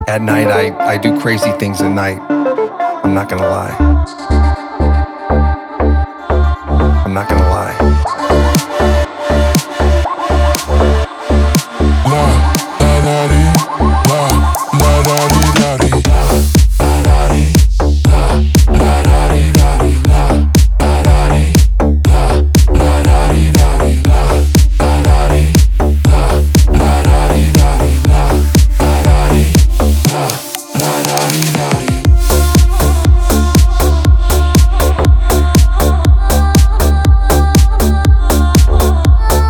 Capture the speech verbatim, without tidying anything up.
At night, I, I do crazy things at night. I'm not gonna lie. I'm not gonna lie.